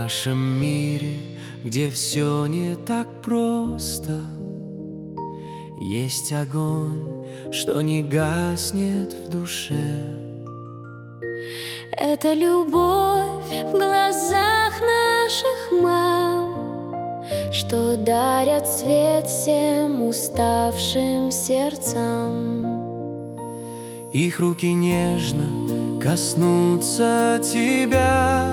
нашем мире, где все не так просто, есть огонь, что не гаснет в душе. Это любовь в глазах наших мам, что дарят свет всем уставшим сердцам. Их руки нежно коснутся тебя,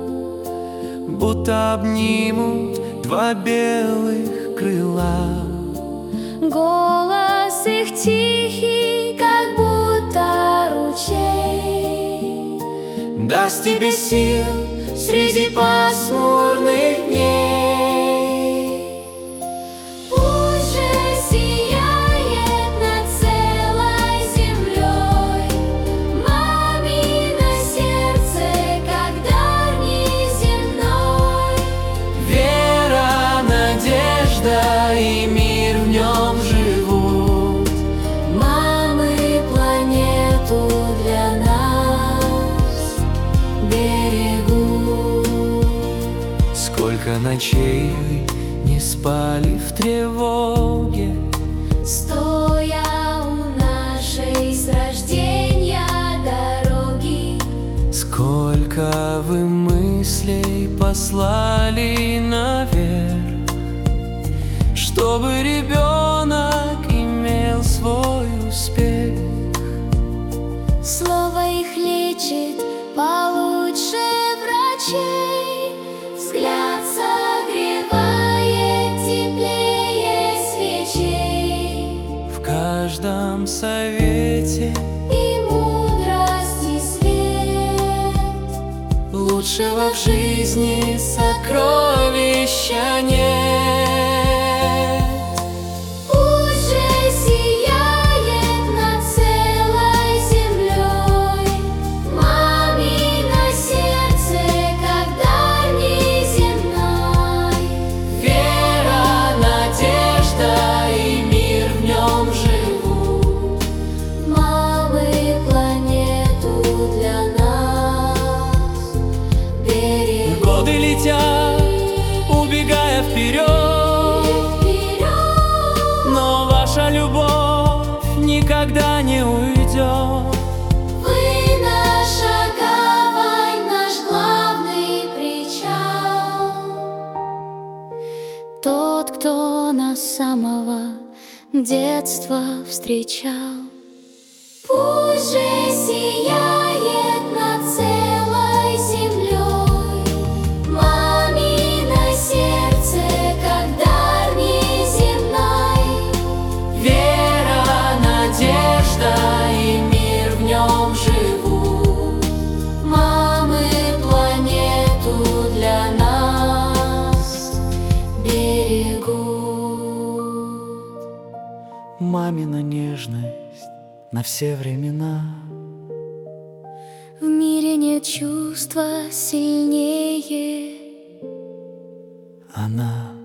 будто обнимут два белых крыла. Голос их тихий, как будто ручей, даст тебе сил среди пасмурных дней. Пусть же сияет над целой землей мамино сердце, как дар неземной. Вера, надежда и мир в нем живут. Мамы планету для нас берегут. Сколько ночей вы не спали в тревоге, Стоя у нашей с рождения дороги. сколько вы мыслей послали наверх, чтобы ребенок имел свой успех. Слово их лечит получше врачей, взгляд согревает теплее свечей. В каждом совете И мудрость, и свет, лучшего в жизни сокровища нет. пусть же сияет над целой землей мамино сердце, как дар неземной. Вера, надежда и мир в нем живут. Мамы планету для нас берегут. Годы летят, убегая вперед, но ваша любовь никогда не уйдет. Вы наша гавань, наш главный причал, тот, кто нас с самого детства встречал. Пусть же сияет над целой землей мамино сердце, как дар неземной. Вера, надежда и мир в нем живут. Мамы планету для нас берегут. Мамина нежность на все времена. В мире нет чувства сильнее. Она